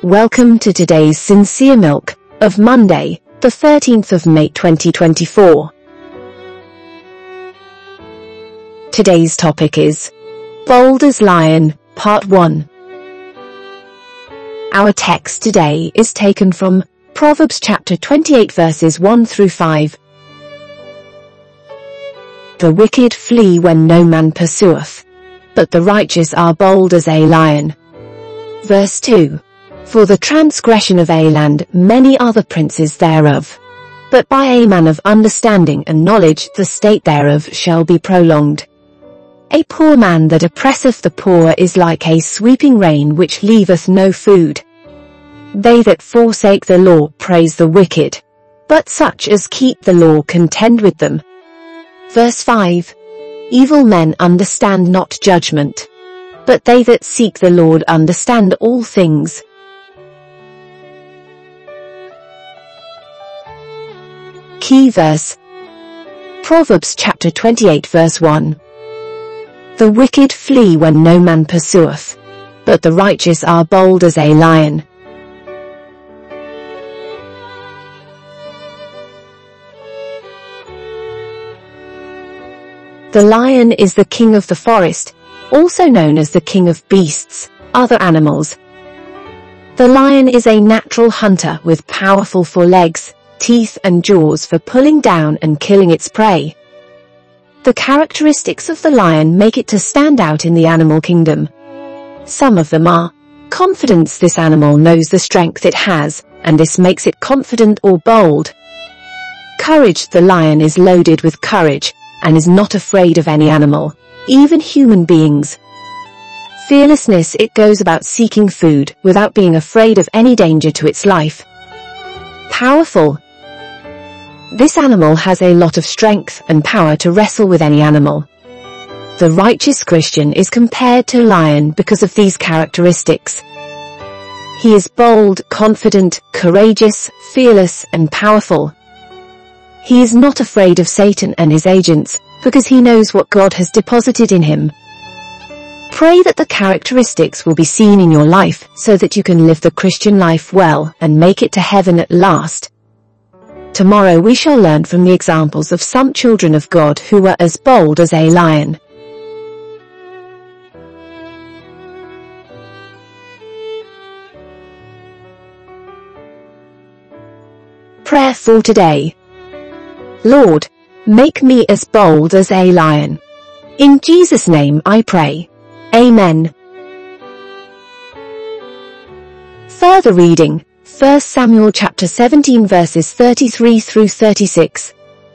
Welcome to today's Sincere Milk of Monday, the 13th of May 2024. Today's topic is Bold as Lion, Part 1. Our text today is taken from Proverbs chapter 28 verses 1 through 5. The wicked flee when no man pursueth, but the righteous are bold as a lion. Verse 2. For the transgression of a land many are the princes thereof, but by a man of understanding and knowledge the state thereof shall be prolonged. A poor man that oppresseth the poor is like a sweeping rain which leaveth no food. They that forsake the law praise the wicked, but such as keep the law contend with them. Verse 5. Evil men understand not judgment, but they that seek the Lord understand all things. Key verse. Proverbs chapter 28 verse 1. The wicked flee when no man pursueth, but the righteous are bold as a lion. The lion is the king of the forest, also known as the king of beasts, other animals. The lion is a natural hunter with powerful forelegs, teeth and jaws for pulling down and killing its prey. The characteristics of the lion make it to stand out in the animal kingdom. Some of them are confidence. This animal knows the strength it has, and this makes it confident or bold. Courage. The lion is loaded with courage and is not afraid of any animal, even human beings. Fearlessness. It goes about seeking food without being afraid of any danger to its life. Powerful. This animal has a lot of strength and power to wrestle with any animal. The righteous Christian is compared to a lion because of these characteristics. He is bold, confident, courageous, fearless, and powerful. He is not afraid of Satan and his agents because he knows what God has deposited in him. Pray that the characteristics will be seen in your life so that you can live the Christian life well and make it to heaven at last. Tomorrow we shall learn from the examples of some children of God who were as bold as a lion. Prayer for today. Lord, make me as bold as a lion. In Jesus' name I pray. Amen. Further reading. 1 Samuel chapter 17 verses 33 through 36.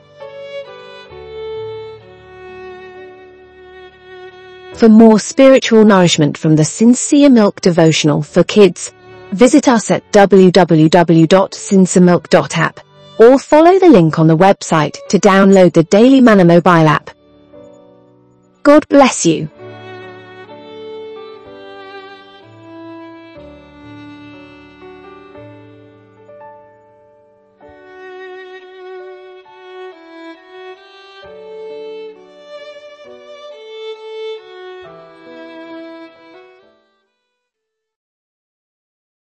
For more spiritual nourishment from the Sincere Milk devotional for kids, visit us at www.sinceremilk.app or follow the link on the website to download the Daily Manna mobile app. God bless you.